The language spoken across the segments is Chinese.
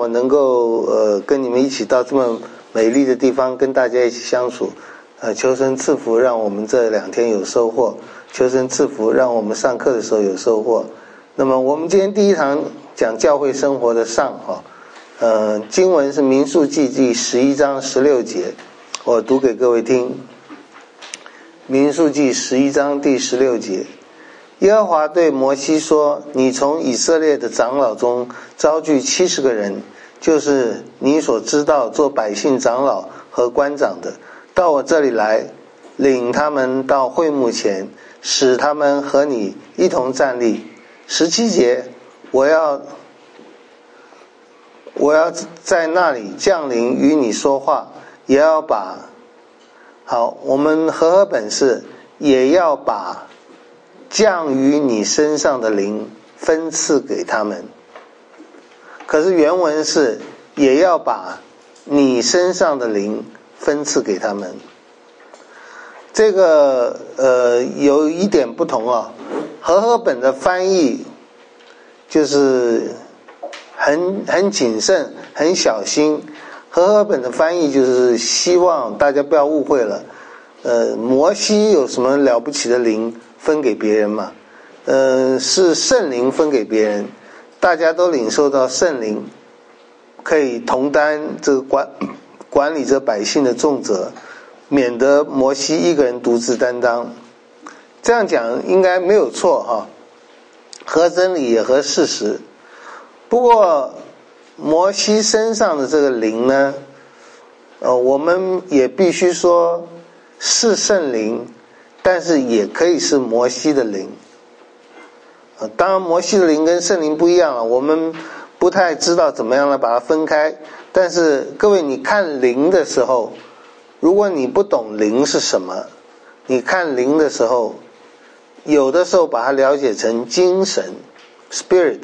我能够跟你们一起到这么美丽的地方跟大家一起相处，求神赐福让我们这2天有收获，求神赐福让我们上课的时候有收获。那么我们今天第一堂讲教会生活的上经文是民数记第11章16节，我读给各位听。民数记11章第16节，耶和华对摩西说，你从以色列的长老中招聚70个人，就是你所知道做百姓长老和官长的，到我这里来，领他们到会幕前，使他们和你一同站立。17节，我要在那里降临与你说话，也要把我们和本是也要把降于你身上的灵分赐给他们。可是原文是也要把你身上的灵分赐给他们。这个有一点不同和本的翻译就是很谨慎很小心，和本的翻译就是希望大家不要误会了，摩西有什么了不起的灵分给别人嘛？是圣灵分给别人，大家都领受到圣灵，可以同担这个管理着百姓的重责，免得摩西一个人独自担当。这样讲应该没有错合真理也合事实。不过摩西身上的这个灵呢，我们也必须说是圣灵，但是也可以是摩西的灵。当然摩西的灵跟圣灵不一样了，我们不太知道怎么样来把它分开。但是各位，你看灵的时候，如果你不懂灵是什么，你看灵的时候，有的时候把它了解成精神 spirit，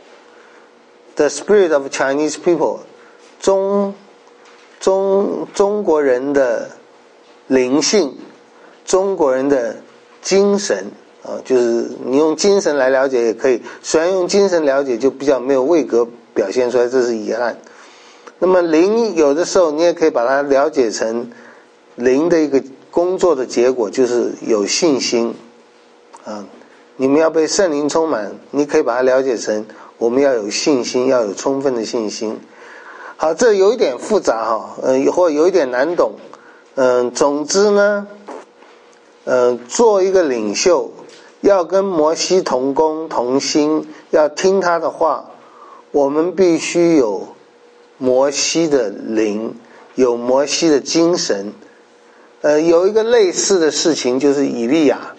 the spirit of Chinese people， 中国人的灵性，中国人的精神就是你用精神来了解也可以，虽然用精神了解就比较没有位格表现出来，这是遗憾。那么灵有的时候你也可以把它了解成灵的一个工作的结果，就是有信心你们要被圣灵充满，你可以把它了解成我们要有信心，要有充分的信心。好，这有一点复杂或有一点难懂。总之呢，做一个领袖要跟摩西同工同心，要听他的话，我们必须有摩西的灵，有摩西的精神。有一个类似的事情就是以利亚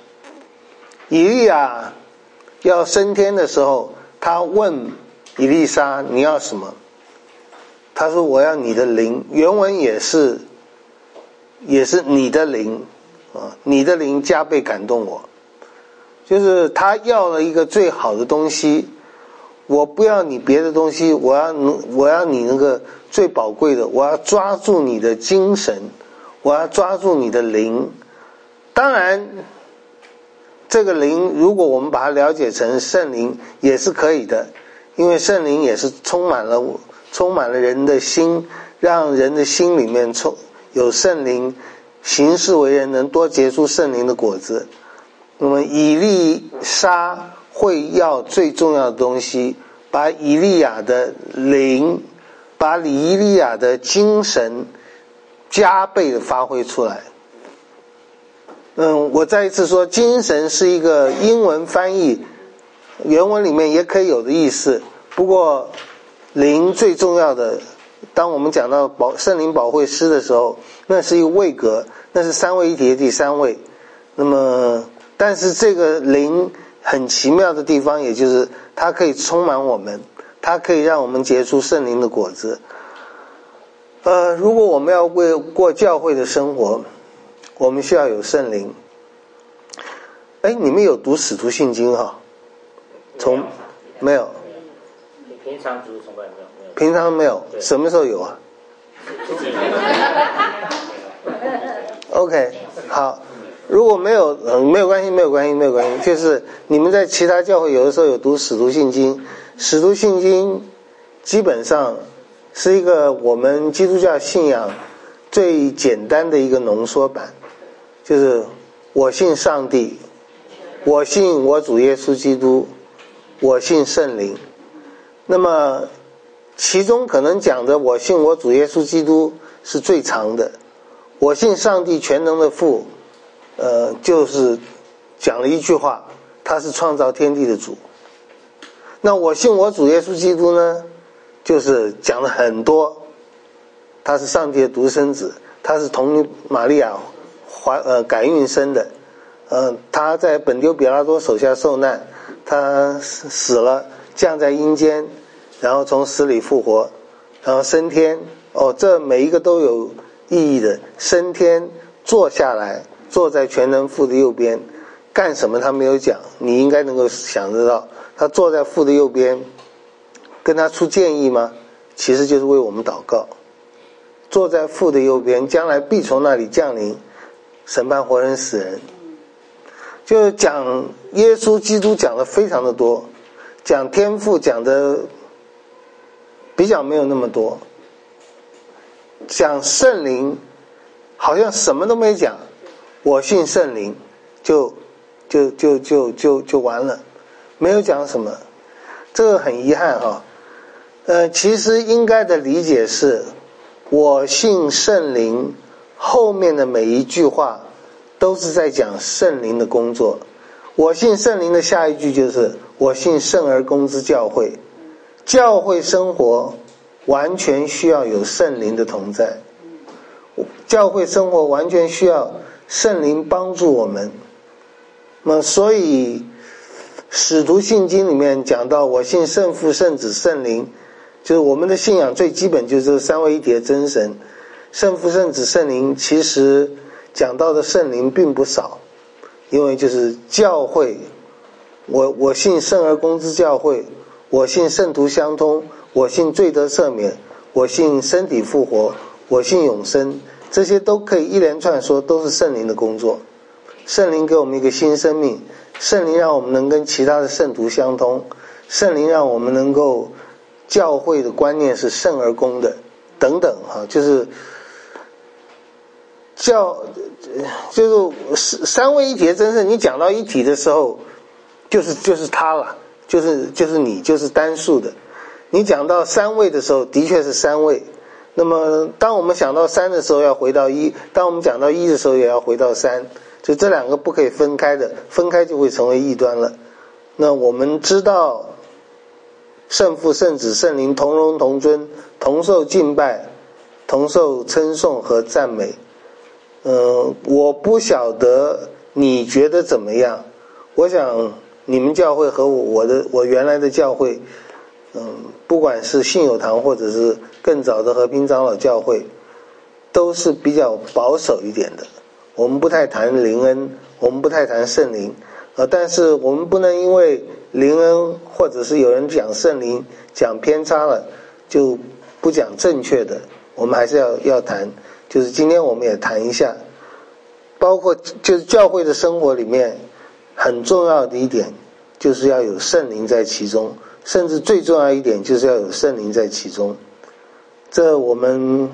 要升天的时候，他问以利沙你要什么，他说我要你的灵，原文也是你的灵你的灵加倍感动我，就是他要了一个最好的东西，我不要你别的东西，我要你那个最宝贵的，我要抓住你的精神，我要抓住你的灵。当然这个灵如果我们把它了解成圣灵也是可以的，因为圣灵也是充满了人的心，让人的心里面有圣灵，行事为人能多结出圣灵的果子。那么以利沙会要最重要的东西，把以利亚的灵，把以利亚的精神加倍的发挥出来。我再一次说，精神是一个英文翻译，原文里面也可以有的意思。不过灵最重要的，当我们讲到圣灵保惠师的时候，那是一个位格，那是三位一体的第三位。那么但是这个灵很奇妙的地方，也就是它可以充满我们，它可以让我们结出圣灵的果子。如果我们要过教会的生活，我们需要有圣灵。你们有读使徒信经没有？ 平常读崇拜没有？ 平常没有，什么时候有啊？OK， 好，如果没有，没有关系，就是你们在其他教会有的时候有读使徒信经，使徒信经基本上是一个我们基督教信仰最简单的一个浓缩版，就是我信上帝，我信我主耶稣基督，我信圣灵。那么其中可能讲的我信我主耶稣基督是最长的，我信上帝全能的父，就是讲了一句话，他是创造天地的主。那我信我主耶稣基督呢，就是讲了很多，他是上帝的独生子，他是童玛利亚感孕生的，他在本丢比拉多手下受难，他死了，降在阴间，然后从死里复活，然后升天。这每一个都有意义的。升天，坐下来，坐在全能父的右边，干什么他没有讲，你应该能够想得到。他坐在父的右边，跟他出建议吗？其实就是为我们祷告。坐在父的右边，将来必从那里降临，审判活人死人。就讲耶稣基督讲的非常的多，讲天父讲的比较没有那么多，讲圣灵好像什么都没讲，我信圣灵就完了，没有讲什么，这个很遗憾啊。其实应该的理解是，我信圣灵后面的每一句话都是在讲圣灵的工作。我信圣灵的下一句就是我信圣而公之教会。教会生活完全需要有圣灵的同在，教会生活完全需要圣灵帮助我们。那么所以使徒信经里面讲到我信圣父圣子圣灵，就是我们的信仰最基本就是三位一体的真神。圣父圣子圣灵其实讲到的圣灵并不少，因为就是教会，我信圣而公之教会，我信圣徒相通，我信罪得赦免，我信身体复活，我信永生，这些都可以一连串说都是圣灵的工作。圣灵给我们一个新生命，圣灵让我们能跟其他的圣徒相通，圣灵让我们能够教会的观念是圣而公的等等就是三位一体的真正，你讲到一体的时候就是他了，就是你，就是单数的。你讲到三位的时候的确是三位，那么当我们想到三的时候要回到一，当我们讲到一的时候也要回到三，就这两个不可以分开的，分开就会成为异端了。那我们知道圣父圣子圣灵同荣同尊，同受敬拜，同受称颂和赞美。我不晓得你觉得怎么样，我想你们教会和我原来的教会，不管是信友堂或者是更早的和平长老教会，都是比较保守一点的。我们不太谈灵恩，我们不太谈圣灵，但是我们不能因为灵恩或者是有人讲圣灵讲偏差了就不讲正确的，我们还是要谈。就是今天我们也谈一下，包括就是教会的生活里面很重要的一点就是要有圣灵在其中，甚至最重要一点就是要有圣灵在其中。这我们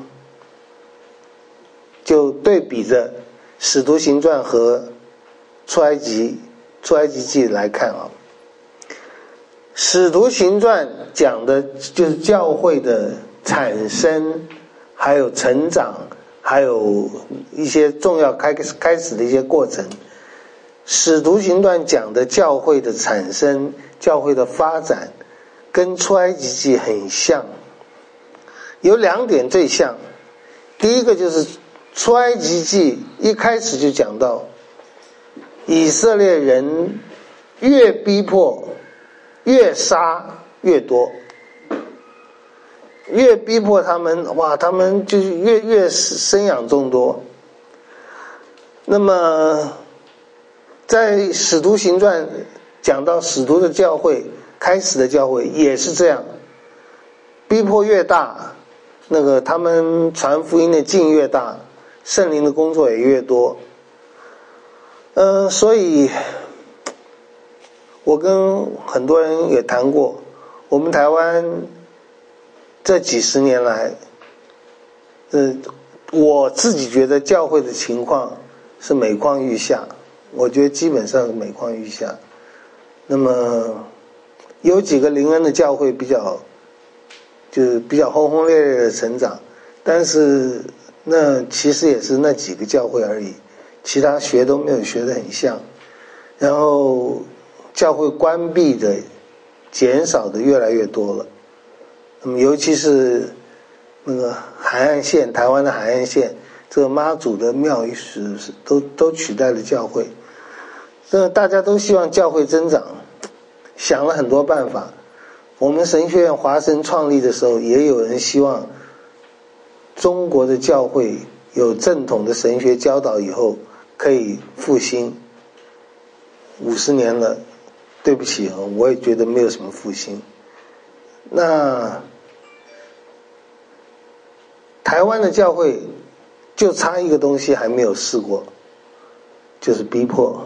就对比着使徒行传和出埃及记来看啊。使徒行传讲的就是教会的产生，还有成长，还有一些重要开始的一些过程。使徒行传讲的教会的产生，教会的发展跟出埃及记很像，有两点最像。第一个就是出埃及记一开始就讲到以色列人越逼迫越杀越多，越逼迫他们，他们就是越生养众多。那么在使徒行传讲到使徒的教会，开始的教会也是这样，逼迫越大，他们传福音的劲越大，圣灵的工作也越多。所以我跟很多人也谈过，我们台湾这几十年来，我自己觉得教会的情况是每况愈下，我觉得基本上是每况愈下。那么有几个灵恩的教会比较轰轰烈烈的成长，但是那其实也是那几个教会而已，其他学都没有学得很像。然后教会关闭的减少的越来越多了。那么尤其是那个海岸线，台湾的海岸线，这个妈祖的庙宇都取代了教会。大家都希望教会增长，想了很多办法。我们神学院华神创立的时候，也有人希望中国的教会有正统的神学教导以后可以复兴。50年了，对不起，我也觉得没有什么复兴。那台湾的教会就差一个东西还没有试过，就是逼迫。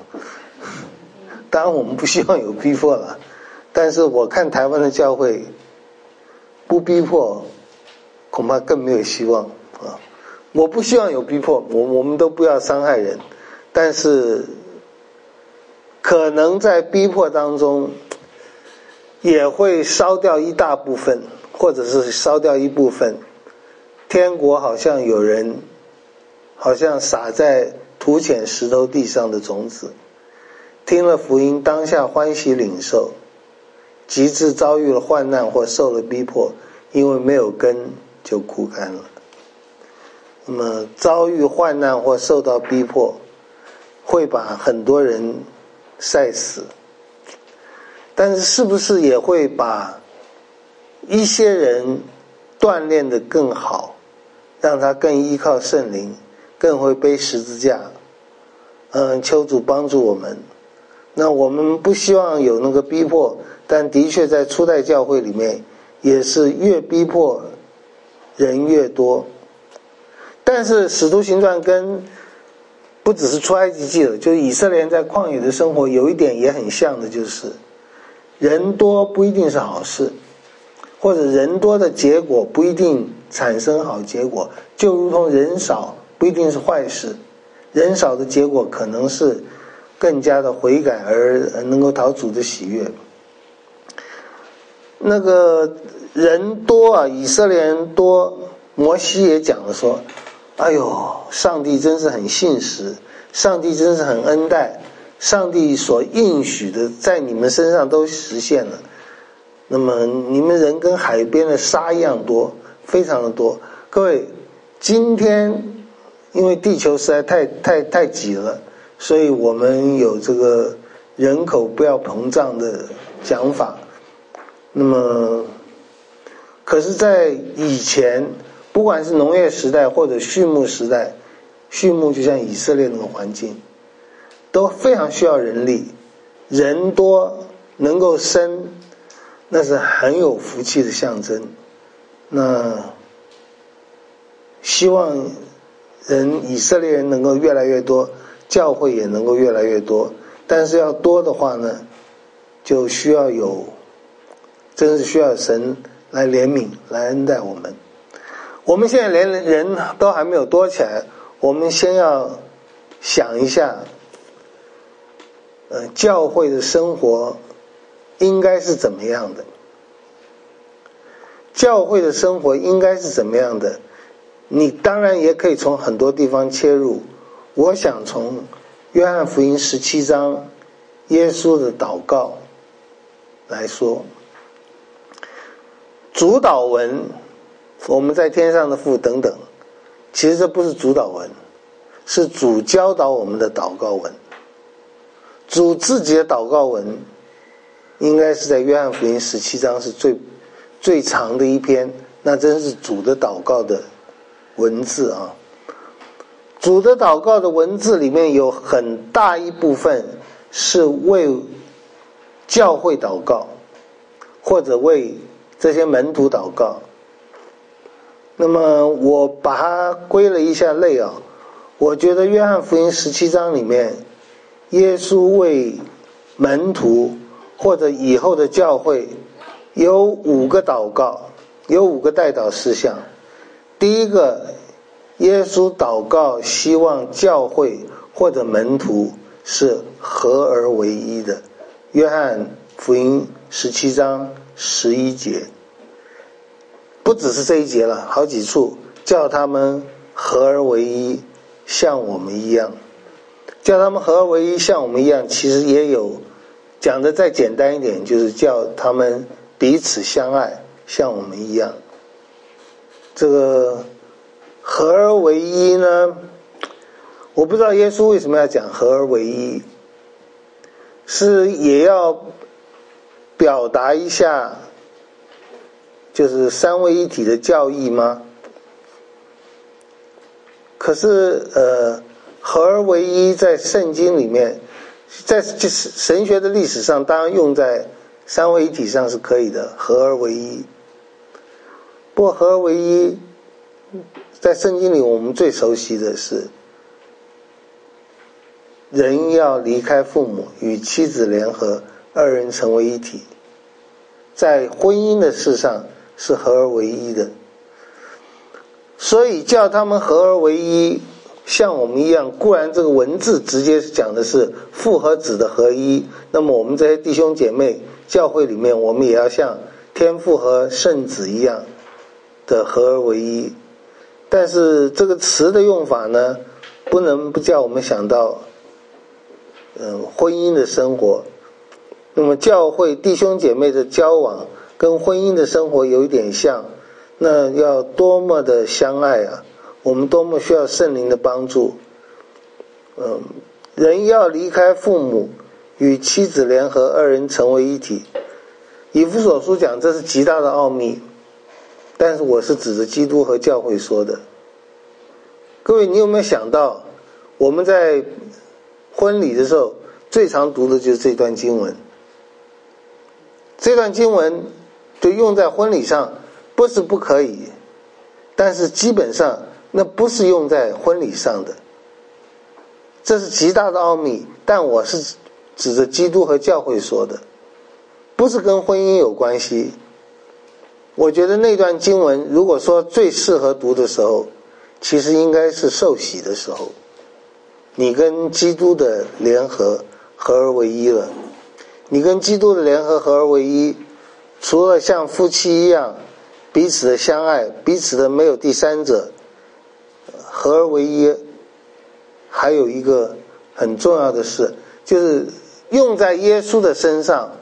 当然我们不希望有逼迫了，但是我看台湾的教会不逼迫恐怕更没有希望啊！我不希望有逼迫，我们都不要伤害人，但是可能在逼迫当中也会烧掉一大部分，或者是烧掉一部分天国好像有人好像撒在土浅石头地上的种子，听了福音当下欢喜领受，极致遭遇了患难或受了逼迫，因为没有根就枯干了。那么遭遇患难或受到逼迫会把很多人晒死，但是是不是也会把一些人锻炼得更好，让他更依靠圣灵，更会背十字架。求主帮助我们。那我们不希望有那个逼迫，但的确在初代教会里面也是越逼迫人越多。但是使徒行传跟不只是出埃及记了，就是以色列人在旷野的生活有一点也很像的，就是人多不一定是好事，或者人多的结果不一定产生好结果，就如同人少不一定是坏事，人少的结果可能是更加的悔改而能够讨主的喜悦。那个人多啊，以色列人多，摩西也讲了说，哎呦，上帝真是很信实，上帝真是很恩待，上帝所应许的在你们身上都实现了。那么你们人跟海边的沙一样多，非常的多。各位，今天因为地球实在太挤了，所以我们有这个人口不要膨胀的讲法。那么可是在以前，不管是农业时代或者畜牧时代，畜牧就像以色列那个环境都非常需要人力，人多能够生，那是很有福气的象征。那希望以色列人能够越来越多，教会也能够越来越多，但是要多的话呢，就需要真是需要神来怜悯，来恩待我们。我们现在连人都还没有多起来，我们先要想一下，教会的生活应该是怎么样的？教会的生活应该是怎么样的？你当然也可以从很多地方切入，我想从约翰福音17章耶稣的祷告来说。主祷文，我们在天上的父等等，其实这不是主祷文，是主教导我们的祷告文。主自己的祷告文应该是在约翰福音17章是最长的一篇，那真是主的祷告的文字啊。主的祷告的文字里面有很大一部分是为教会祷告，或者为这些门徒祷告。那么我把它归了一下类啊，我觉得约翰福音17章里面，耶稣为门徒或者以后的教会有5个祷告， 有5个代祷事项。第一个，耶稣祷告希望教会或者门徒是合而为一的，约翰福音17章11节。不只是这一节了，好几处叫他们合而为一，像我们一样。叫他们合而为一，像我们一样，其实也有讲的再简单一点，就是叫他们彼此相爱，像我们一样。这个合而为一呢，我不知道耶稣为什么要讲合而为一，是也要表达一下就是三位一体的教义吗？可是合而为一在圣经里面，在神学的历史上当然用在三位一体上是可以的，合而为一。不过合而为一在圣经里我们最熟悉的是人要离开父母与妻子联合，二人成为一体，在婚姻的事上是合而为一的。所以叫他们合而为一，像我们一样，固然这个文字直接讲的是父和子的合一，那么我们这些弟兄姐妹教会里面，我们也要像天父和圣子一样的合而为一。但是这个词的用法呢，不能不叫我们想到婚姻的生活。那么教会弟兄姐妹的交往跟婚姻的生活有一点像，那要多么的相爱啊，我们多么需要圣灵的帮助。人要离开父母与妻子联合，二人成为一体。以弗所书讲这是极大的奥秘，但是我是指着基督和教会说的。各位，你有没有想到我们在婚礼的时候最常读的就是这段经文？这段经文就用在婚礼上不是不可以，但是基本上那不是用在婚礼上的，这是极大的奥秘。但我是指着基督和教会说的，不是跟婚姻有关系。我觉得那段经文如果说最适合读的时候，其实应该是受洗的时候，你跟基督的联合合而为一了。你跟基督的联合合而为一，除了像夫妻一样彼此的相爱，彼此的没有第三者，合而为一，还有一个很重要的事，就是用在耶稣的身上。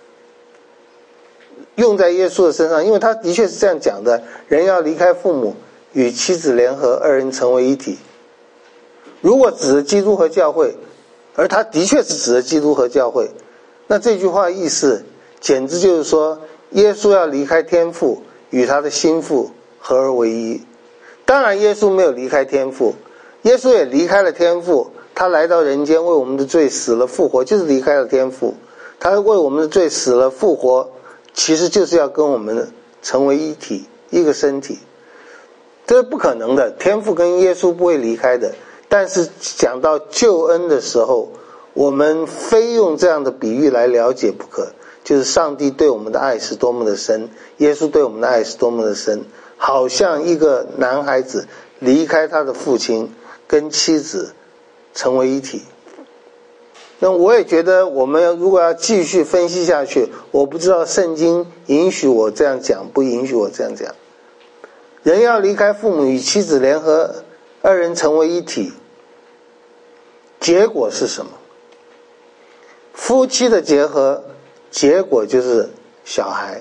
用在耶稣的身上，因为他的确是这样讲的，人要离开父母与妻子联合，二人成为一体。如果指着基督和教会，而他的确是指着基督和教会，那这句话意思简直就是说耶稣要离开天父与他的心腹合而为一。当然耶稣没有离开天父，耶稣也离开了天父，他来到人间为我们的罪死了复活，就是离开了天父。他为我们的罪死了复活，其实就是要跟我们成为一体，一个身体。这是不可能的，天父跟耶稣不会离开的。但是讲到救恩的时候，我们非用这样的比喻来了解不可，就是上帝对我们的爱是多么的深，耶稣对我们的爱是多么的深，好像一个男孩子离开他的父亲，跟妻子成为一体。那我也觉得我们如果要继续分析下去，我不知道圣经允许我这样讲，不允许我这样讲。人要离开父母与妻子联合，二人成为一体，结果是什么？夫妻的结合，结果就是小孩。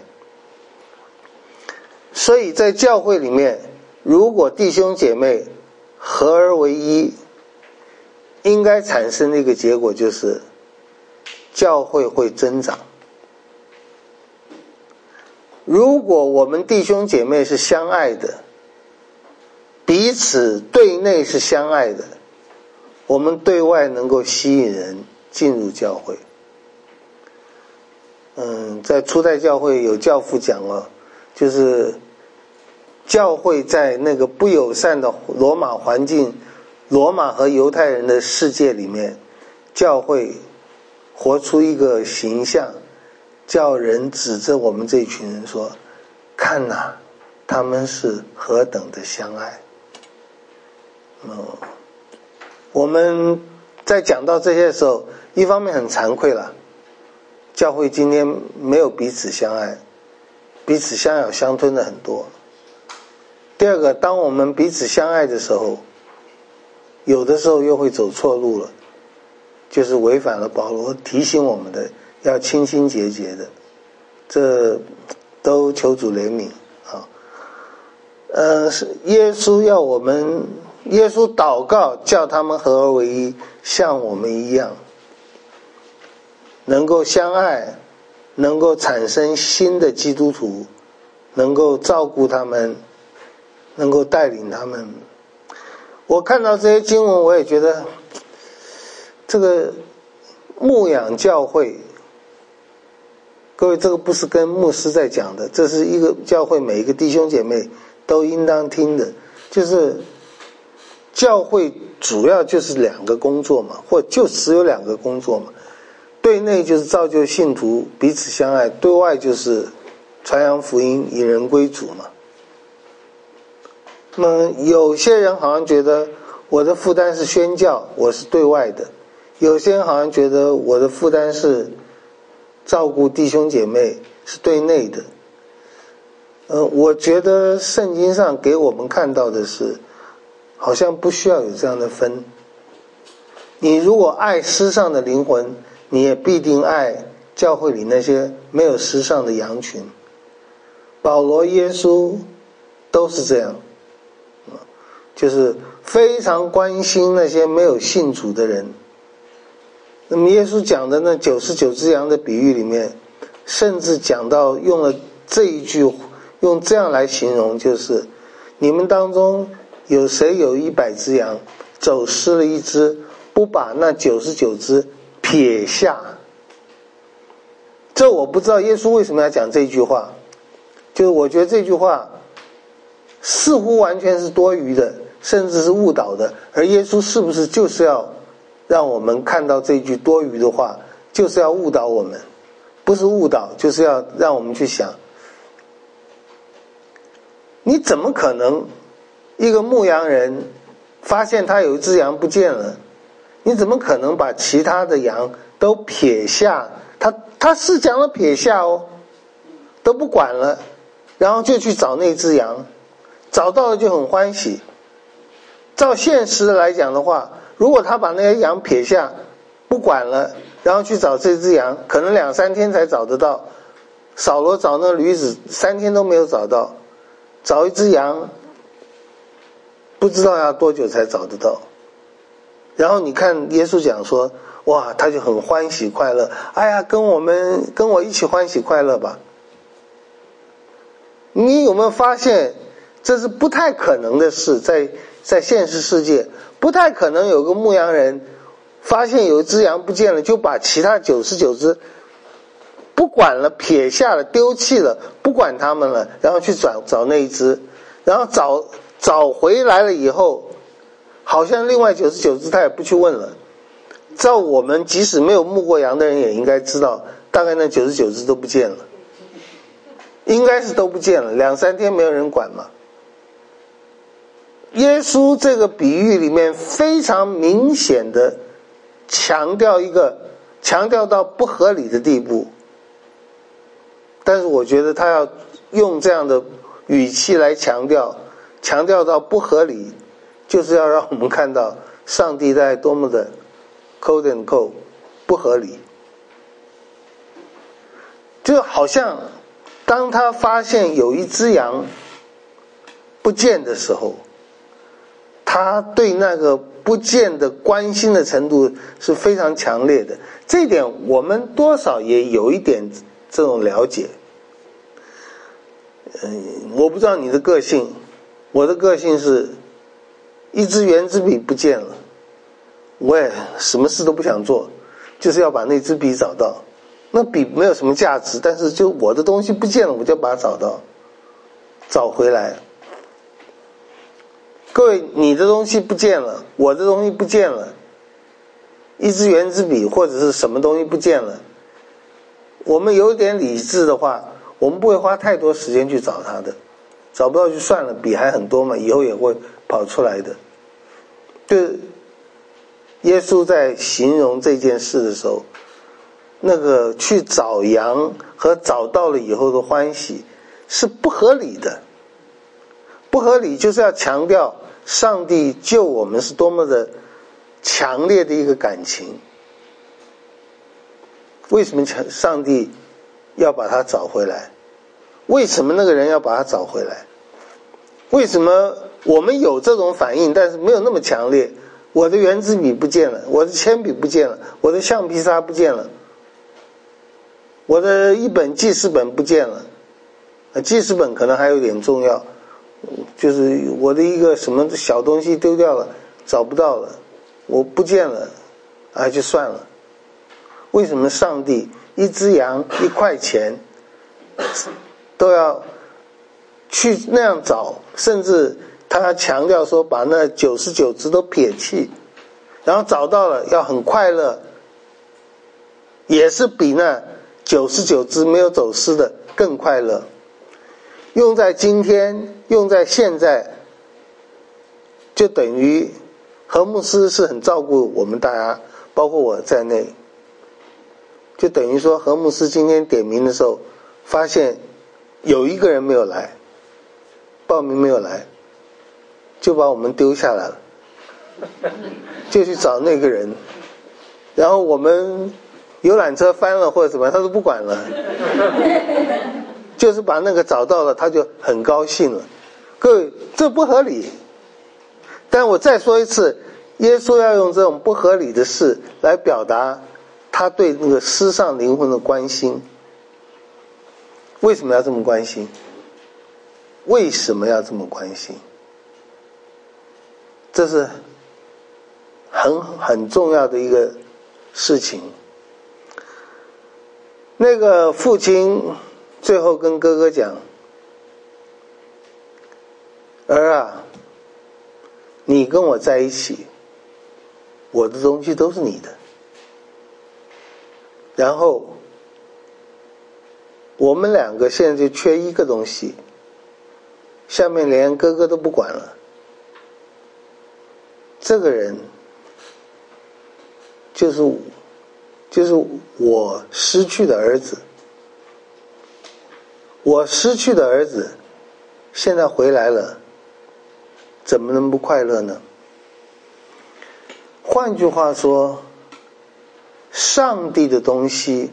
所以在教会里面，如果弟兄姐妹合而为一，应该产生的一个结果就是教会会增长。如果我们弟兄姐妹是相爱的，彼此对内是相爱的，我们对外能够吸引人进入教会。在初代教会有教父讲了，就是教会在那个不友善的罗马环境，罗马和犹太人的世界里面，教会活出一个形象，叫人指着我们这一群人说，看哪， 他们是何等的相爱。我们在讲到这些的时候，一方面很惭愧了，教会今天没有彼此相爱，彼此相咬相吞的很多。第二个，当我们彼此相爱的时候，有的时候又会走错路了，就是违反了保罗提醒我们的要清清洁洁的，这都求主怜悯啊。耶稣要我们，耶稣祷告叫他们合而为一，像我们一样，能够相爱，能够产生新的基督徒，能够照顾他们，能够带领他们。我看到这些经文，我也觉得这个牧养教会，各位，这个不是跟牧师在讲的，这是一个教会每一个弟兄姐妹都应当听的，就是教会主要就是两个工作嘛，或就只有两个工作嘛。对内就是造就信徒彼此相爱，对外就是传扬福音引人归主嘛。那么有些人好像觉得我的负担是宣教，我是对外的；有些人好像觉得我的负担是照顾弟兄姐妹，是对内的。我觉得圣经上给我们看到的是，好像不需要有这样的分。你如果爱失丧的灵魂，你也必定爱教会里那些没有失丧的羊群。保罗、耶稣都是这样，就是非常关心那些没有信主的人。那么耶稣讲的那99只羊的比喻里面，甚至讲到用了这一句，用这样来形容，就是你们当中有谁有100只羊，走失了一只，不把那99只撇下？这我不知道耶稣为什么要讲这句话，就是我觉得这句话似乎完全是多余的，甚至是误导的，而耶稣是不是就是要让我们看到这句多余的话，就是要误导我们？不是误导，就是要让我们去想，你怎么可能一个牧羊人发现他有一只羊不见了，你怎么可能把其他的羊都撇下？他是讲了撇下哦，都不管了，然后就去找那只羊，找到了就很欢喜。照现实来讲的话，如果他把那些羊撇下不管了，然后去找这只羊，可能2-3天才找得到。扫罗找那驴子3天都没有找到，找一只羊不知道要多久才找得到。然后你看耶稣讲说，哇，他就很欢喜快乐，哎呀，跟我一起欢喜快乐吧。你有没有发现这是不太可能的事？在现实世界不太可能有个牧羊人发现有一只羊不见了，就把其他99只不管了，撇下了，丢弃了，不管他们了，然后去找那一只，然后找回来了以后，好像另外99只他也不去问了。照我们即使没有牧过羊的人也应该知道，大概那99只都不见了，应该是都不见了，2-3天没有人管嘛。耶稣这个比喻里面非常明显的强调到不合理的地步，但是我觉得他要用这样的语气来强调到不合理，就是要让我们看到上帝在多么的cold and cold 不合理。就好像当他发现有一只羊不见的时候，他对那个不见的关心的程度是非常强烈的。这一点我们多少也有一点这种了解。我不知道你的个性，我的个性是一支圆珠笔不见了，我也什么事都不想做，就是要把那支笔找到。那笔没有什么价值，但是就我的东西不见了，我就把它找回来。各位，你的东西不见了，我的东西不见了，一支圆珠笔或者是什么东西不见了，我们有点理智的话，我们不会花太多时间去找它的， 找不到就算了，比还很多嘛，以后也会跑出来的。就是耶稣在形容这件事的时候，那个去找羊和找到了以后的欢喜是不合理的。不合理就是要强调上帝救我们是多么的强烈的一个感情。为什么上帝要把他找回来？为什么那个人要把他找回来？为什么我们有这种反应，但是没有那么强烈？我的圆珠笔不见了，我的铅笔不见了，我的橡皮擦不见了，我的一本记事本不见了。记事本可能还有点重要，就是我的一个什么小东西丢掉了，找不到了，我不见了，就算了。为什么上帝一只羊1块钱都要去那样找，甚至他强调说把那99只都撇弃，然后找到了要很快乐，也是比那99只没有走失的更快乐。用在今天，用在现在，就等于何牧师是很照顾我们大家，包括我在内，就等于说何牧师今天点名的时候发现有一个人没有来，报名没有来，就把我们丢下来了，就去找那个人，然后我们游览车翻了或者怎么样他都不管了，就是把那个找到了，他就很高兴了。各位，这不合理。但我再说一次，耶稣要用这种不合理的事来表达他对那个失丧灵魂的关心。为什么要这么关心？为什么要这么关心？这是很重要的一个事情。那个父亲最后跟哥哥讲：儿啊，你跟我在一起，我的东西都是你的。然后我们2个现在就缺一个东西，下面连哥哥都不管了。这个人就是我失去的儿子。我失去的儿子现在回来了，怎么能不快乐呢？换句话说，上帝的东西，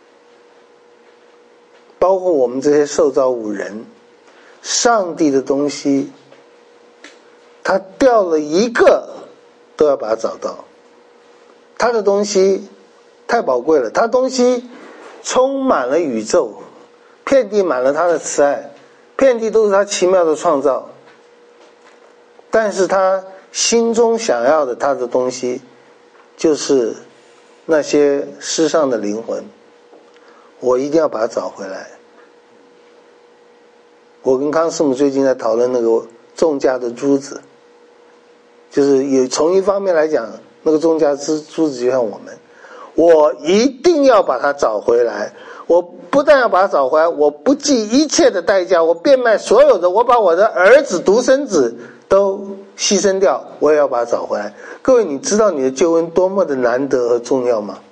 包括我们这些受造物人，上帝的东西他掉了一个都要把它找到。他的东西太宝贵了，他东西充满了宇宙，遍地满了他的慈爱，遍地都是他奇妙的创造。但是他心中想要的他的东西，就是那些失丧的灵魂，我一定要把它找回来。我跟康师母最近在讨论那个重价的珠子，就是从一方面来讲，那个重价珠子就像我一定要把它找回来。我不但要把它找回来，我不计一切的代价，我变卖所有的，我把我的儿子独生子都牺牲掉，我也要把它找回来。各位，你知道你的救恩多么的难得和重要吗？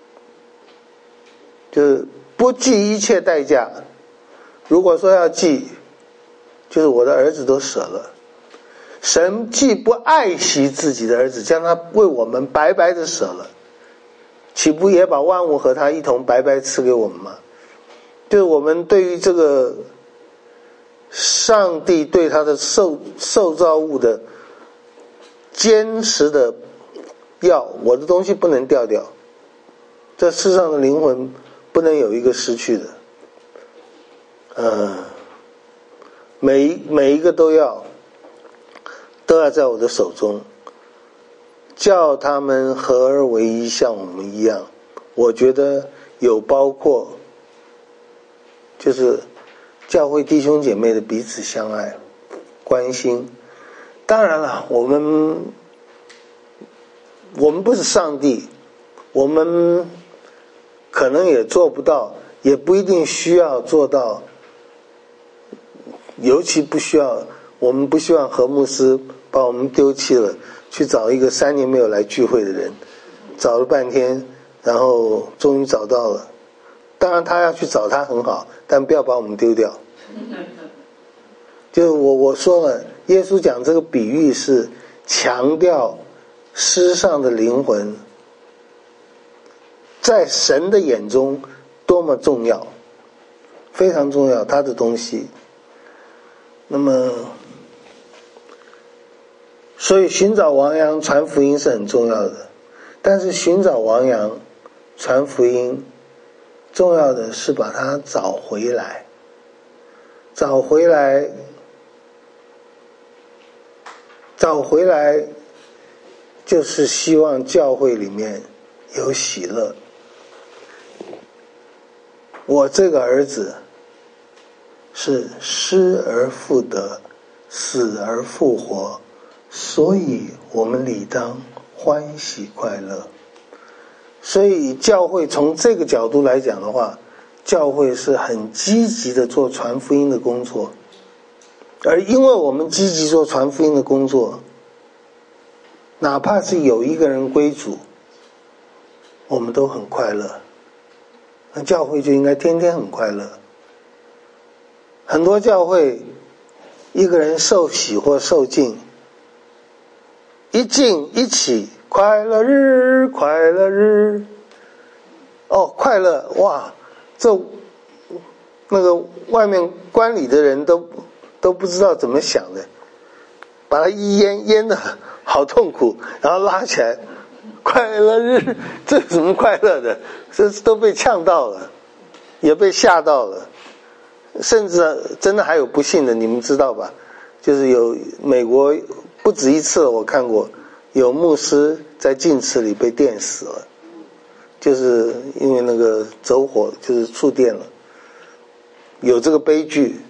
就是不计一切代价。如果说要计，就是我的儿子都舍了。神既不爱惜自己的儿子，将他为我们白白的舍了，岂不也把万物和他一同白白赐给我们吗？就是我们对于这个上帝对他的受造物的坚持的要，我的东西不能掉掉，这世上的灵魂不能有一个失去的。每一个都要在我的手中，叫他们合而为一，像我们一样。我觉得有包括就是教会弟兄姐妹的彼此相爱关心。当然了，我们不是上帝，我们可能也做不到，也不一定需要做到尤其不需要，我们不希望何牧师把我们丢弃了，去找一个3年没有来聚会的人，找了半天，然后终于找到了。当然他要去找他很好，但不要把我们丢掉。就是我说了，耶稣讲这个比喻是强调失丧的灵魂在神的眼中多么重要，非常重要，他的东西。那么所以寻找亡羊传福音是很重要的，但是寻找亡羊传福音重要的是把它找回来。找回来就是希望教会里面有喜乐。我这个儿子是失而复得，死而复活，所以我们理当欢喜快乐。所以教会从这个角度来讲的话，教会是很积极的做传福音的工作。而因为我们积极做传福音的工作，哪怕是有一个人归主，我们都很快乐。那教会就应该天天很快乐。很多教会一个人受洗或受浸，一浸一起快乐日快乐日，快乐，哇，这那个外面观礼的人都不知道怎么想的，把他一淹的好痛苦，然后拉起来快乐日，这有什么快乐的？这都被呛到了，也被吓到了，甚至真的还有不幸的，你们知道吧？就是有美国不止一次了，我看过有牧师在浸池里被电死了，就是因为那个走火，就是触电了，有这个悲剧。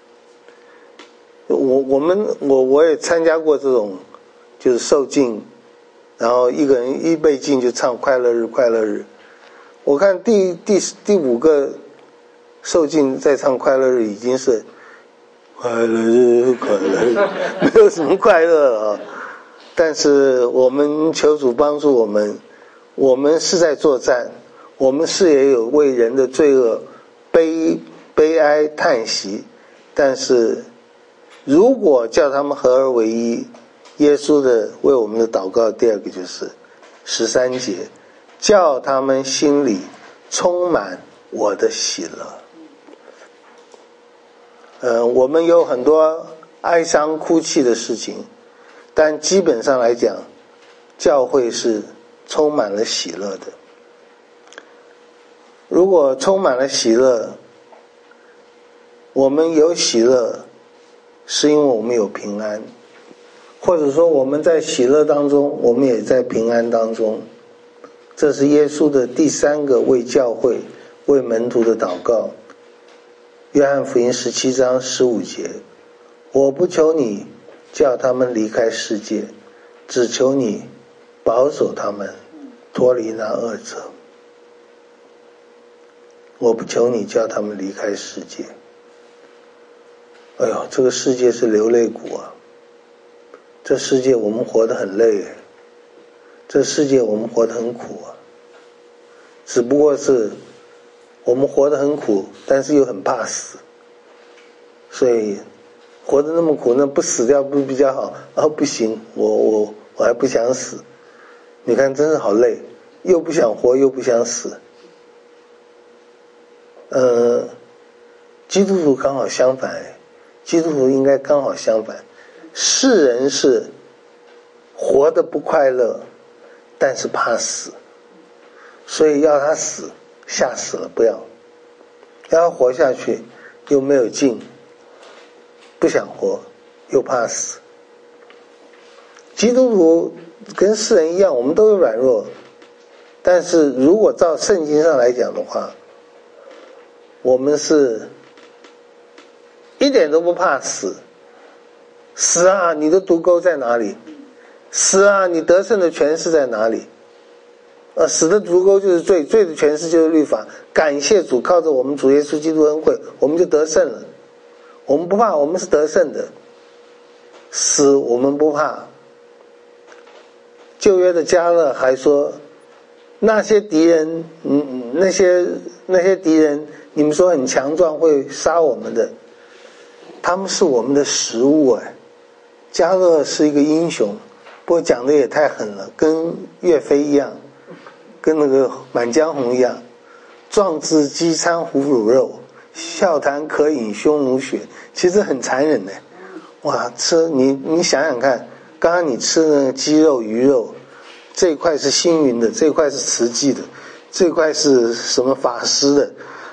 我也参加过这种，就是受浸，然后一个人一被浸就唱快乐日快乐日。我看第5个受浸在唱快乐日已经是快乐日快乐日，没有什么快乐了啊。但是我们求主帮助我们，我们是在作战，我们是也有为人的罪恶悲哀叹息，但是如果叫他们合而为一，耶稣的为我们的祷告第2个就是13节，叫他们心里充满我的喜乐。我们有很多哀伤哭泣的事情，但基本上来讲，教会是充满了喜乐的。如果充满了喜乐，我们有喜乐是因为我们有平安，或者说我们在喜乐当中，我们也在平安当中。这是耶稣的第3个为教会为门徒的祷告。约翰福音17章15节，我不求你叫他们离开世界，只求你保守他们脱离那恶者。我不求你叫他们离开世界。哎呦，这个世界是流泪谷啊！这世界我们活得很累，这世界我们活得很苦啊。只不过是我们活得很苦，但是又很怕死，所以活得那么苦，那不死掉不比较好？不行，我还不想死。你看，真是好累，又不想活，又不想死。基督徒刚好相反，基督徒应该刚好相反。世人是活得不快乐，但是怕死，所以要他死，吓死了，不要。要他活下去，又没有劲，不想活，又怕死。基督徒跟世人一样，我们都有软弱，但是如果照圣经上来讲的话，我们是一点都不怕死。死啊，你的毒钩在哪里？死啊，你得胜的权势在哪里？死的毒钩就是罪，罪的权势就是律法。感谢主，靠着我们主耶稣基督恩惠，我们就得胜了。 我们不怕，我们是得胜的。死我们不怕。旧约的迦勒还说，那些敌人，那些敌人，你们说很强壮会杀我们的，他们是我们的食物哎。迦勒是一个英雄，不过讲的也太狠了，跟岳飞一样，跟那个《满江红》一样，壮志饥餐胡虏肉，笑谈渴饮匈奴血，其实很残忍的。哇，你想想看，刚刚你吃的那个鸡肉鱼肉，这一块是星云的，这一块是慈济的，这一块是什么法师的，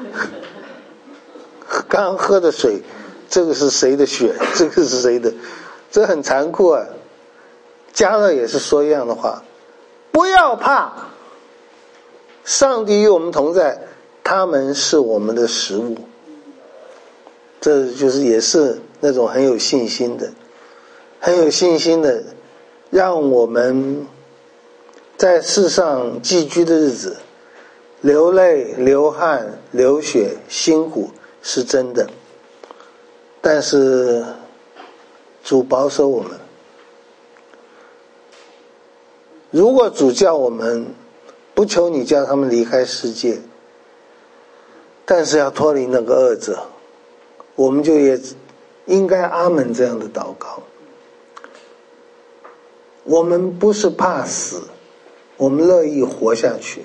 刚刚喝的水，这个是谁的血，这个是谁的，这很残酷啊。迦勒也是说一样的话，不要怕，上帝与我们同在，他们是我们的食物。这就是也是那种很有信心的，让我们在世上寄居的日子，流泪流汗流血辛苦是真的，但是主保守我们。如果主叫我们，不求你叫他们离开世界，但是要脱离那个恶者，我们就也应该阿们这样的祷告。我们不是怕死，我们乐意活下去。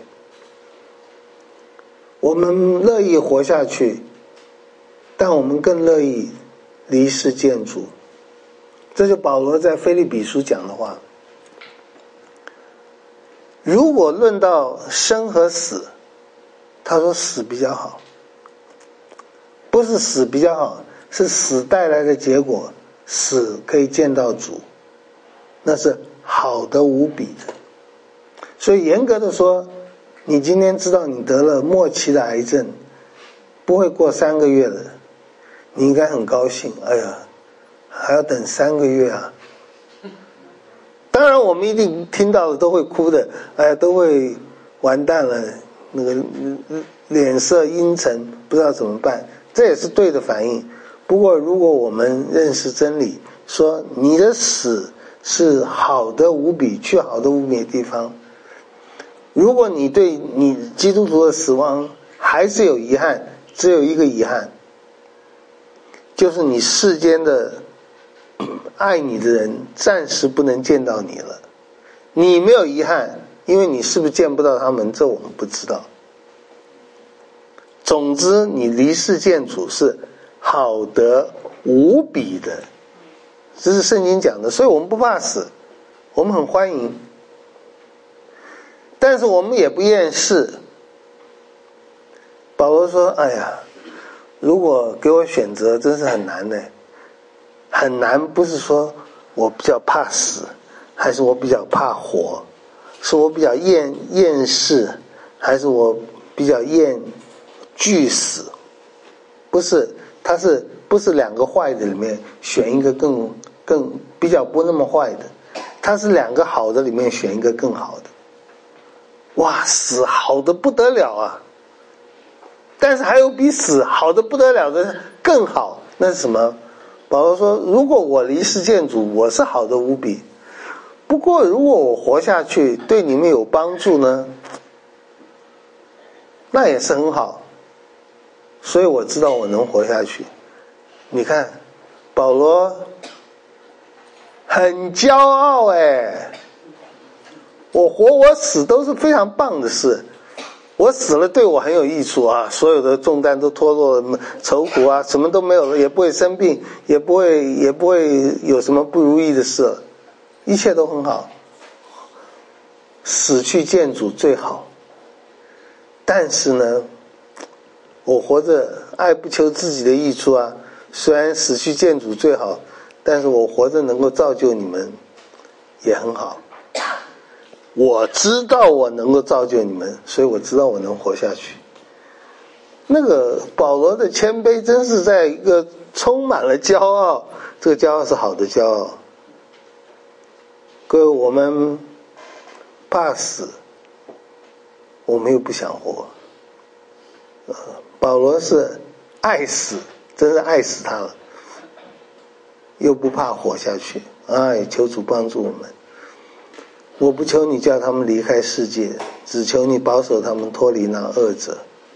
我们乐意活下去，但我们更乐意离世见主。这就保罗在腓立比书讲的话。如果论到生和死，他说死比较好，不是死比较好，是死带来的结果，死可以见到主，那是好的无比的。所以严格的说，你今天知道你得了末期的癌症，不会过3个月的，你应该很高兴。哎呀，还要等3个月啊！当然我们一定听到的都会哭的，哎呀，都会完蛋了，那个脸色阴沉，不知道怎么办，这也是对的反应。不过如果我们认识真理，说你的死是好的无比，去好的无比的地方，如果你对你基督徒的死亡还是有遗憾，只有一个遗憾，就是你世间的爱你的人暂时不能见到你了。你没有遗憾，因为你是不是见不到他们，这我们不知道。总之你离世见主是好得无比的，这是圣经讲的。所以我们不怕死，我们很欢迎，但是我们也不厌世。保罗说，哎呀，如果给我选择真是很难的，很难，不是说我比较怕死，还是我比较怕活，是我比较厌世，还是我比较惧死，不是，它是不是2个坏的里面选一个更比较不那么坏的，它是2个好的里面选一个更好的。哇，死好的不得了啊！但是还有比死好的不得了的更好，那是什么？保罗说，如果我离世见主，我是好的无比，不过如果我活下去对你们有帮助呢，那也是很好，所以我知道我能活下去。你看保罗很骄傲哎，我活我死都是非常棒的事，我死了对我很有益处啊，所有的重担都脱落了，愁苦啊什么都没有了，也不会生病，也不会有什么不如意的事了，一切都很好，死去见主最好。但是呢，我活着爱不求自己的益处啊，虽然死去见主最好，但是我活着能够造就你们也很好。我知道我能够造就你们，所以我知道我能活下去。那个保罗的谦卑真是在一个充满了骄傲，这个骄傲是好的骄傲。各位，我们怕死，我们又不想活。保罗是爱死，真是爱死他了。 又不怕活下去。哎，求主帮助我们。我不求你叫他们离开世界，只求你保守他们脱离那恶者。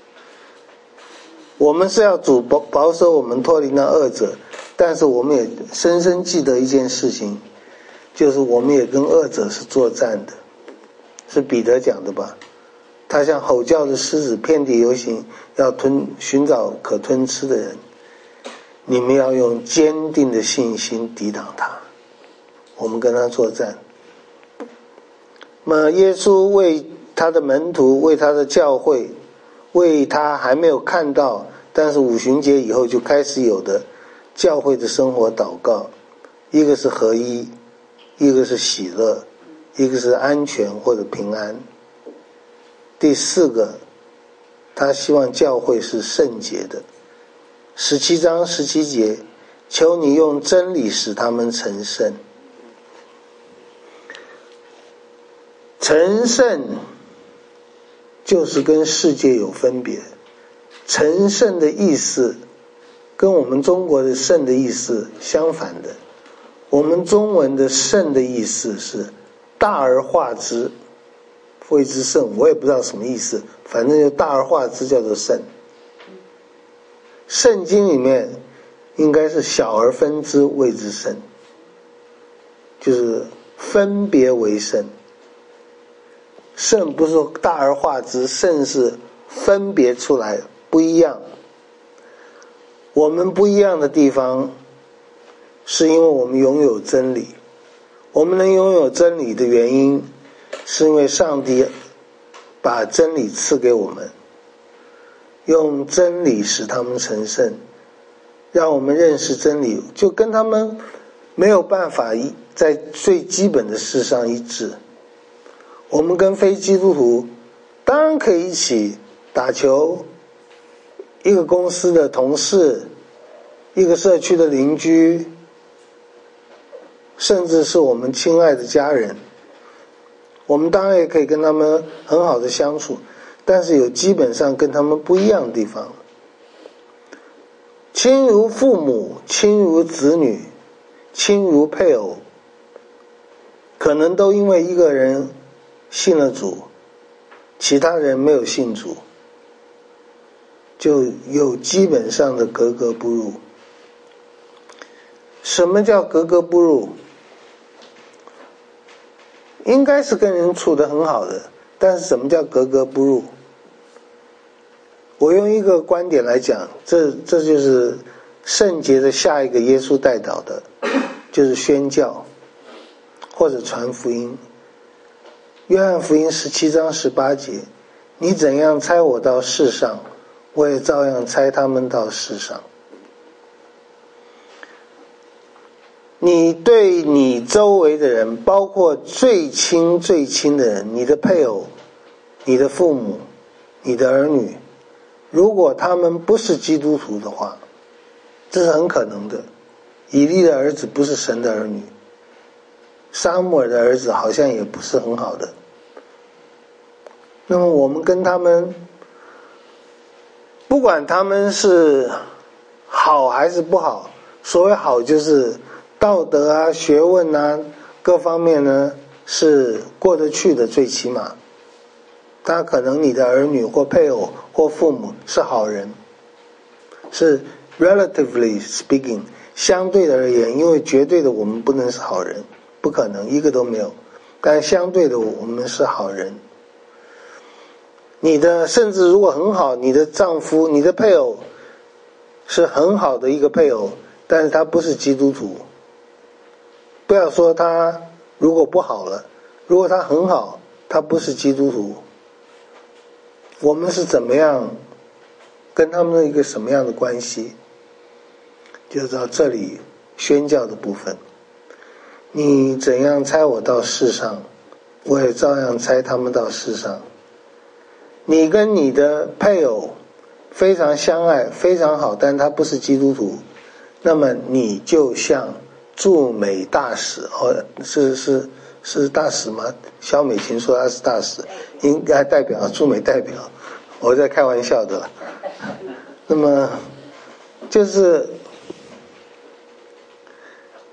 我们是要主保守我们脱离那恶者，但是我们也深深记得一件事情，就是我们也跟恶者是作战的。是彼得讲的吧？他像吼叫的狮子，遍地游行，要寻找可吞吃的人。你们要用坚定的信心抵挡他。我们跟他作战。那么耶稣为他的门徒，为他的教会，为他还没有看到但是五旬节以后就开始有的教会的生活祷告，一个是合一，一个是喜乐，一个是安全或者平安。第四个，他希望教会是圣洁的。17章17节，求你用真理使他们成圣。成圣就是跟世界有分别。成圣的意思跟我们中国的圣的意思相反的。我们中文的圣的意思是大而化之，谓之圣，我也不知道什么意思，反正就大而化之叫做圣。圣经里面应该是小而分之，谓之圣，就是分别为圣。圣不是说大而化之，圣是分别出来，不一样。我们不一样的地方是因为我们拥有真理。我们能拥有真理的原因是因为上帝把真理赐给我们，用真理使他们成圣，让我们认识真理，就跟他们没有办法在最基本的事上一致。我们跟非基督徒当然可以一起打球，一个公司的同事，一个社区的邻居，甚至是我们亲爱的家人，我们当然也可以跟他们很好的相处，但是有基本上跟他们不一样的地方。亲如父母，亲如子女，亲如配偶，可能都因为一个人信了主，其他人没有信主，就有基本上的格格不入。什么叫格格不入？应该是跟人处得很好的，但是什么叫格格不入？我用一个观点来讲，这就是圣洁的下一个耶稣带导的，就是宣教或者传福音。约翰福音17章18节，你怎样差我到世上，我也照样差他们到世上。你对你周围的人，包括最亲最亲的人，你的配偶，你的父母，你的儿女，如果他们不是基督徒的话，这是很可能的。以利的儿子不是神的儿女，撒母耳的儿子好像也不是很好的。那么我们跟他们，不管他们是好还是不好，所谓好就是道德啊、学问啊各方面呢是过得去的，最起码他可能你的儿女或配偶或父母是好人，是 relatively speaking 相对的而言，因为绝对的我们不能是好人，不可能一个都没有，但相对的我们是好人。你的甚至如果很好，你的丈夫你的配偶是很好的一个配偶，但是他不是基督徒，不要说他如果不好了，如果他很好，他不是基督徒，我们是怎么样跟他们的一个什么样的关系，就到这里宣教的部分。你怎样差我到世上，我也照样差他们到世上。你跟你的配偶非常相爱非常好，但他不是基督徒，那么你就像驻美大使，是大使吗？肖美琴说他是大使，应该代表驻美代表，我在开玩笑的了。那么就是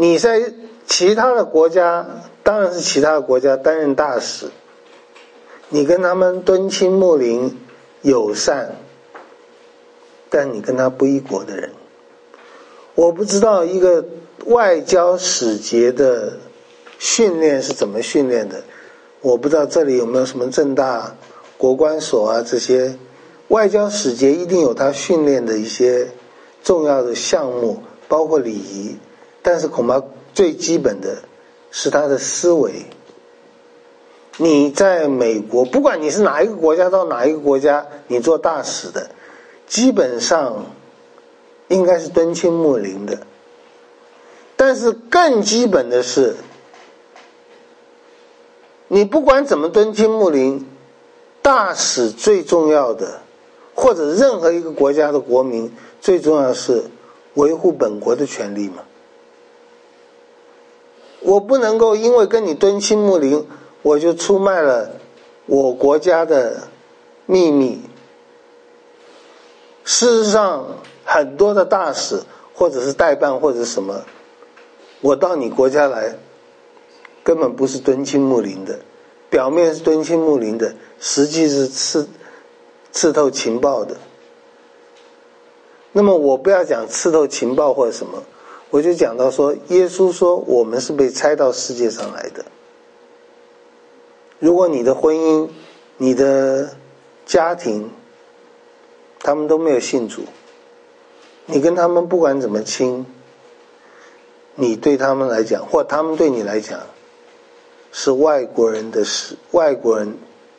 你在其他的国家，当然是其他的国家担任大使，你跟他们敦亲睦邻友善，但你跟他不一国的人，我不知道一个外交使节的训练是怎么训练的，我不知道这里有没有什么政大国关所啊，这些外交使节一定有他训练的一些重要的项目，包括礼仪，但是恐怕最基本的是他的思维。你在美国，不管你是哪一个国家到哪一个国家，你做大使的，基本上应该是敦亲睦邻的。但是更基本的是，你不管怎么敦亲睦邻，大使最重要的，或者任何一个国家的国民最重要的是维护本国的权利嘛。我不能够因为跟你敦亲睦邻，我就出卖了我国家的秘密。事实上，很多的大使或者是代办或者什么，我到你国家来，根本不是敦亲睦邻的，表面是敦亲睦邻的，实际是刺透情报的。那么我不要讲刺透情报或者什么，我就讲到说，耶稣说我们是被差到世界上来的。如果你的婚姻、你的家庭，他们都没有信主，你跟他们不管怎么亲，你对他们来讲，或他们对你来讲，是外国人的事，外国人，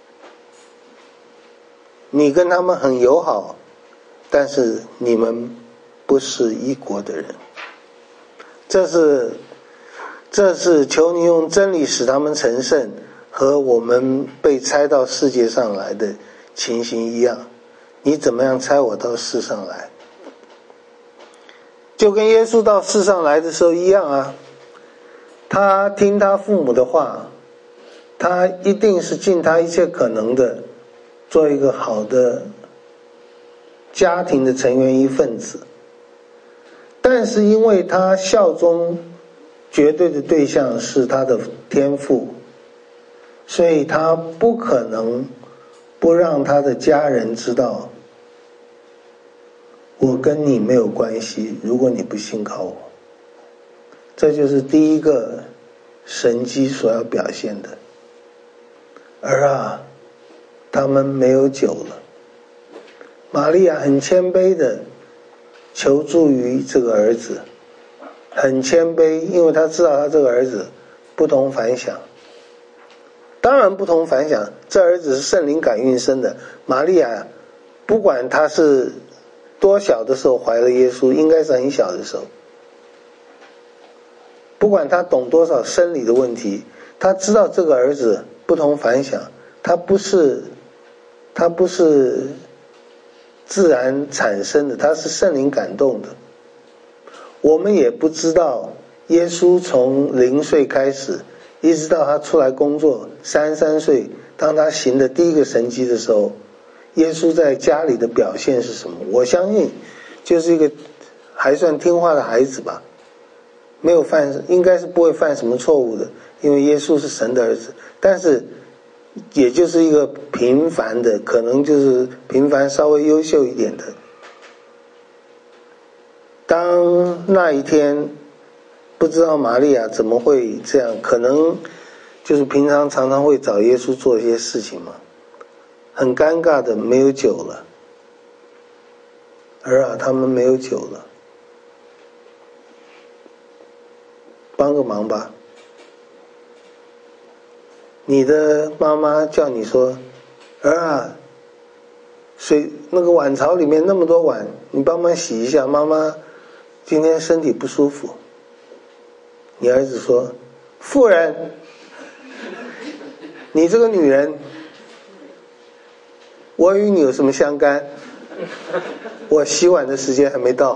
你跟他们很友好，但是你们不是一国的人。这是求你用真理使他们成圣，和我们被差到世界上来的情形一样。你怎么样差我到世上来？就跟耶稣到世上来的时候一样啊，他听他父母的话，他一定是尽他一切可能的做一个好的家庭的成员一份子。但是因为他效忠绝对的对象是他的天父，所以他不可能不让他的家人知道，我跟你没有关系，如果你不信靠我。这就是第一个神迹所要表现的。儿啊，他们没有酒了。玛利亚很谦卑的求助于这个儿子，很谦卑，因为他知道他这个儿子不同凡响。当然不同凡响，这儿子是圣灵感孕生的。玛利亚不管他是多小的时候怀了耶稣，应该是很小的时候，不管他懂多少生理的问题，他知道这个儿子不同凡响，他不是自然产生的，他是圣灵感动的。我们也不知道耶稣从0岁开始一直到他出来工作33岁，当他行的第一个神迹的时候，耶稣在家里的表现是什么？我相信就是一个还算听话的孩子吧，没有犯，应该是不会犯什么错误的，因为耶稣是神的儿子。但是也就是一个平凡的，可能就是平凡稍微优秀一点的。当那一天不知道玛利亚怎么会这样，可能就是平常常常会找耶稣做一些事情嘛，很尴尬的没有酒了。儿啊，他们没有酒了，帮个忙吧。你的妈妈叫你说，儿啊，那个碗槽里面那么多碗，你帮忙洗一下，妈妈今天身体不舒服。你儿子说，妇人，你这个女人，我与你有什么相干？我洗碗的时间还没到。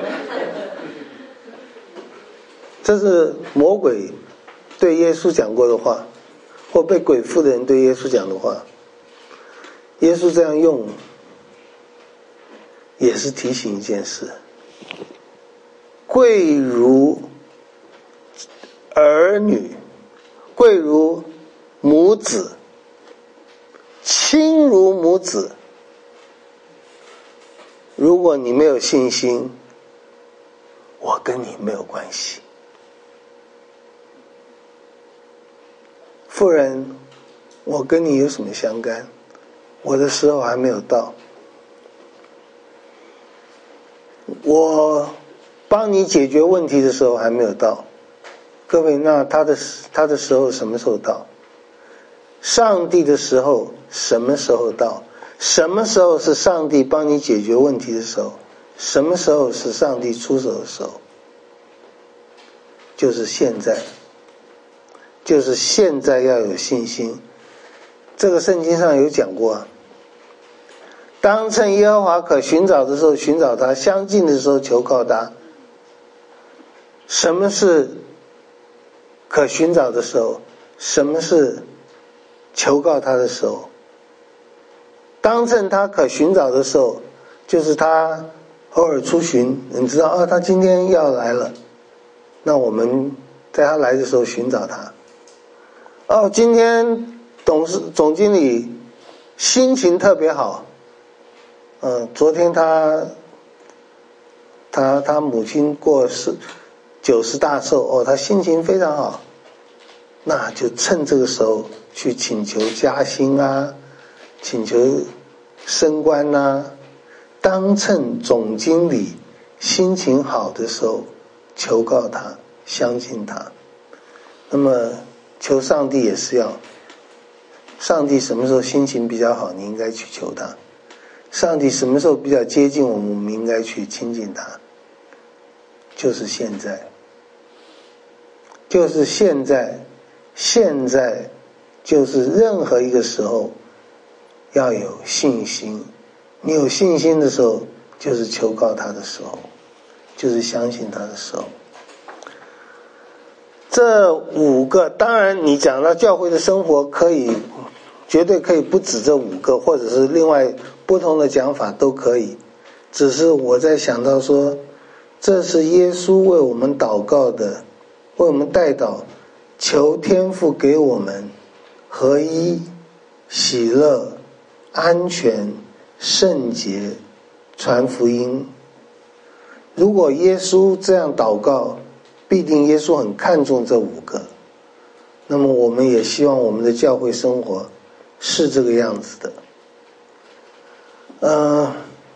这是魔鬼对耶稣讲过的话，或被鬼附的人对耶稣讲的话。耶稣这样用也是提醒一件事，贵如儿女，贵如母子，亲如母子。如果你没有信心，我跟你没有关系。妇人，我跟你有什么相干？我的时候还没有到。我帮你解决问题的时候还没有到。各位，那他的时候什么时候到？上帝的时候什么时候到？什么时候是上帝帮你解决问题的时候？什么时候是上帝出手的时候？就是现在。就是现在要有信心。这个圣经上有讲过啊，当趁耶和华可寻找的时候寻找他，相近的时候求告他。什么是可寻找的时候？什么是求告他的时候？当趁他可寻找的时候，就是他偶尔出巡，你知道他今天要来了，那我们在他来的时候寻找他。今天总经理心情特别好，昨天他母亲过90大寿，他心情非常好，那就趁这个时候去请求加薪啊，请求升官啊，当趁总经理心情好的时候求告他，相信他。那么求上帝也是要，上帝什么时候心情比较好，你应该去求他；上帝什么时候比较接近我们应该去亲近他。就是现在，就是现在，现在就是任何一个时候要有信心。你有信心的时候，就是求告他的时候，就是相信他的时候。这5个，当然你讲到教会的生活，绝对可以不止这5个，或者是另外不同的讲法都可以。只是我在想到说，这是耶稣为我们祷告的，为我们代祷，求天父给我们合一、喜乐、安全、圣洁、传福音。如果耶稣这样祷告，必定耶稣很看重这5个。那么我们也希望我们的教会生活是这个样子的。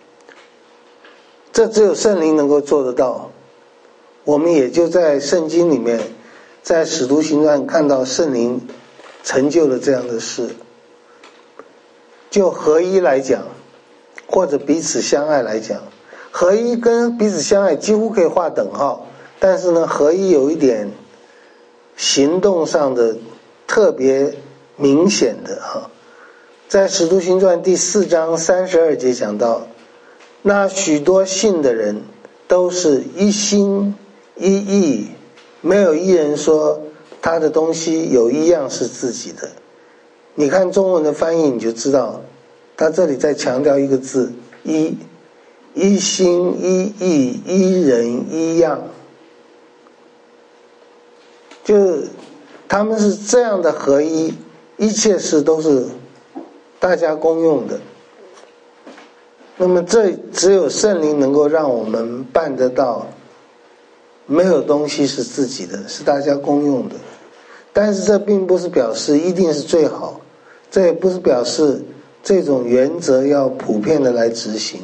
这只有圣灵能够做得到。我们也就在圣经里面，在使徒行传看到圣灵成就了这样的事。就合一来讲，或者彼此相爱来讲，合一跟彼此相爱几乎可以划等号。但是呢，合一有一点行动上的特别明显的在使徒行传第4章32节讲到，那许多信的人都是一心一意，没有一人说他的东西有一样是自己的。你看中文的翻译你就知道，他这里在强调一个字，一心一意，一人一样。就是他们是这样的合一，一切事都是大家公用的。那么这只有圣灵能够让我们办得到，没有东西是自己的，是大家公用的。但是这并不是表示一定是最好，这也不是表示这种原则要普遍的来执行，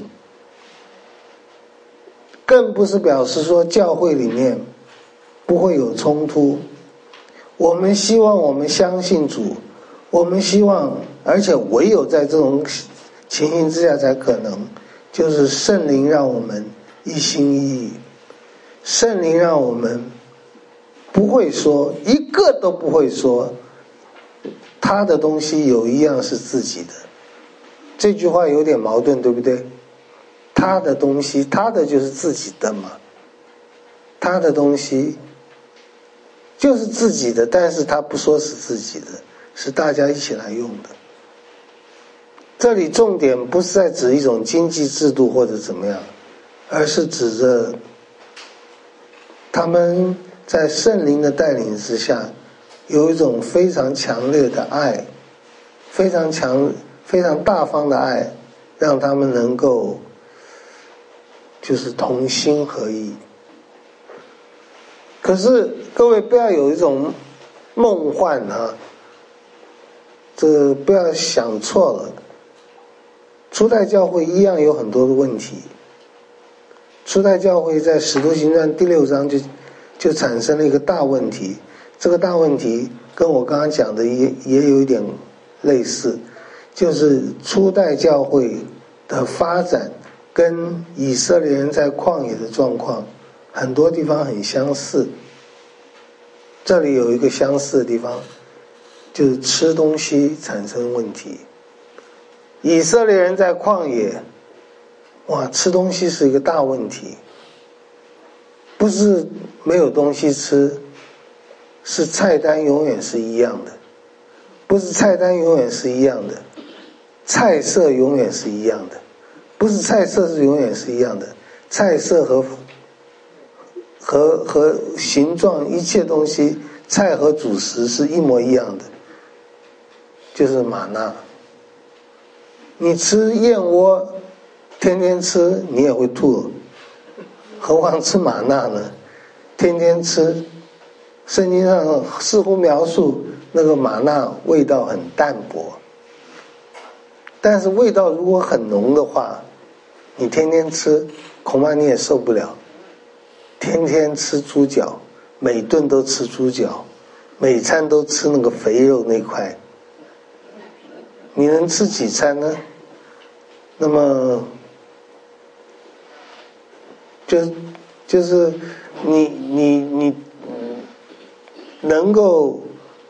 更不是表示说教会里面不会有冲突。我们希望我们相信主，我们希望，而且唯有在这种情形之下才可能，就是圣灵让我们一心一意，圣灵让我们不会说，一个都不会说他的东西有一样是自己的。这句话有点矛盾，对不对？他的东西，他的就是自己的嘛，他的东西就是自己的，但是他不说是自己的，是大家一起来用的。这里重点不是在指一种经济制度或者怎么样，而是指着他们在圣灵的带领之下，有一种非常强烈的爱，非常大方的爱，让他们能够就是同心合一。可是各位不要有一种梦幻啊，这不要想错了。初代教会一样有很多的问题。初代教会在使徒行传第6章就产生了一个大问题，这个大问题跟我刚刚讲的也有一点类似，就是初代教会的发展跟以色列人在旷野的状况很多地方很相似。这里有一个相似的地方，就是吃东西产生问题。以色列人在旷野，哇，吃东西是一个大问题，不是没有东西吃，是菜单永远是一样的，不是菜单永远是一样的，菜色永远是一样的，不是菜色是永远是一样的，菜色和形状一切东西，菜和主食是一模一样的，就是玛纳。你吃燕窝天天吃你也会吐，何况吃玛纳呢？天天吃，圣经上似乎描述那个玛纳味道很淡薄，但是味道如果很浓的话，你天天吃恐怕你也受不了。天天吃猪脚，每顿都吃猪脚，每餐都吃那个肥肉那块，你能吃几餐呢？那么就是你能够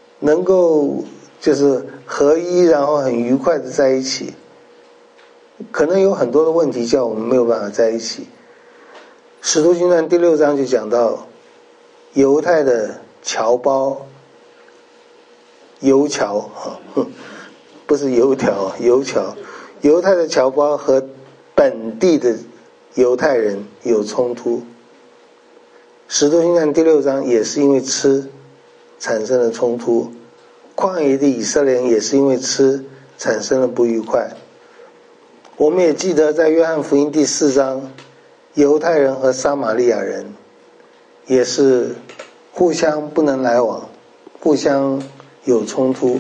就是合一，然后很愉快的在一起，可能有很多的问题叫我们没有办法在一起。使徒行传第6章就讲到犹太的侨胞，油侨不是油条，油侨，犹太的侨胞和本地的犹太人有冲突。使徒行传第6章也是因为吃产生了冲突，旷野的以色列人也是因为吃产生了不愉快。我们也记得在约翰福音第4章，犹太人和撒玛利亚人也是互相不能来往，互相有冲突。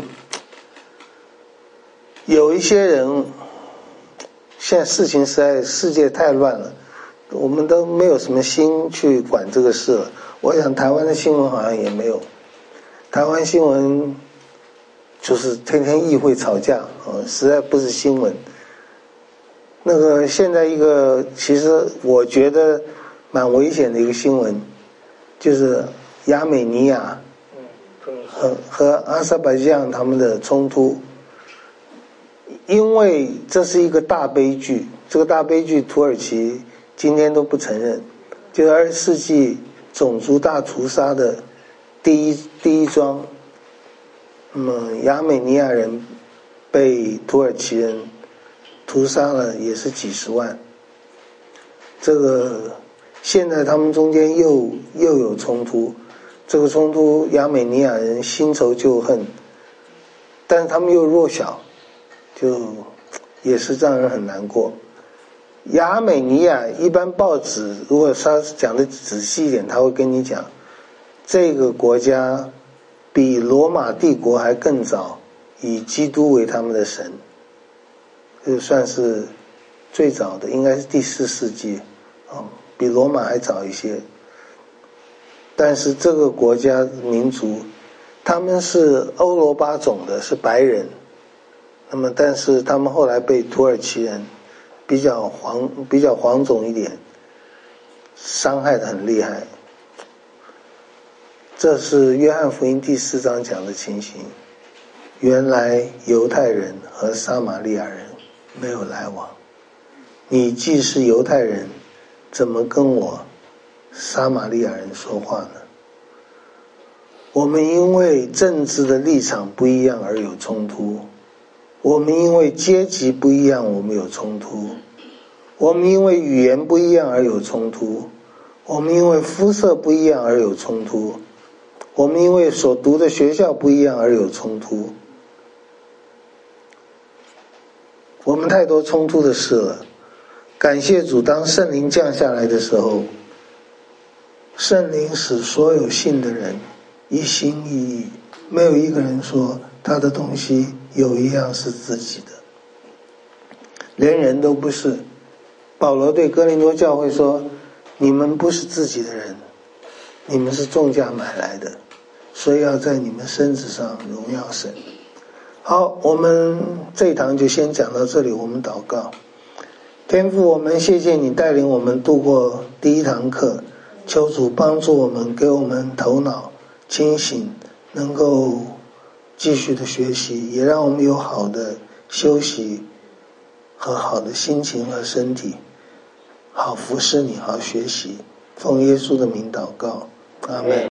有一些人，现在事情实在世界太乱了，我们都没有什么心去管这个事了。我想台湾的新闻好像也没有，台湾新闻就是天天议会吵架，实在不是新闻。那个现在一个其实我觉得蛮危险的一个新闻，就是亚美尼亚和阿塞拜疆他们的冲突。因为这是一个大悲剧，这个大悲剧土耳其今天都不承认，就是20世纪种族大屠杀的第一桩。那么亚美尼亚人被土耳其人屠杀了也是几十万，这个现在他们中间又有冲突，这个冲突亚美尼亚人新仇旧恨，但是他们又弱小，就也是让人很难过。亚美尼亚一般报纸如果他讲的仔细一点，他会跟你讲这个国家比罗马帝国还更早以基督为他们的神，就算是最早的，应该是第4世纪，比罗马还早一些。但是这个国家民族他们是欧罗巴种的，是白人，那么但是他们后来被土耳其人比较黄种一点伤害得很厉害。这是约翰福音第4章讲的情形。原来犹太人和撒玛利亚人没有来往，你既是犹太人，怎么跟我撒玛利亚人说话呢？我们因为政治的立场不一样而有冲突，我们因为阶级不一样我们有冲突，我们因为语言不一样而有冲突， 我们因为肤色不一样而有冲突，我们因为所读的学校不一样而有冲突，我们太多冲突的事了。感谢主，当圣灵降下来的时候，圣灵使所有信的人一心一意，没有一个人说他的东西有一样是自己的，连人都不是。保罗对哥林多教会说，你们不是自己的人，你们是重价买来的，所以要在你们身子上荣耀神。好，我们这一堂就先讲到这里，我们祷告。天父，我们谢谢你带领我们度过第一堂课，求主帮助我们，给我们头脑清醒，能够继续的学习，也让我们有好的休息和好的心情和身体，好服侍你，好学习。奉耶稣的名祷告，阿们。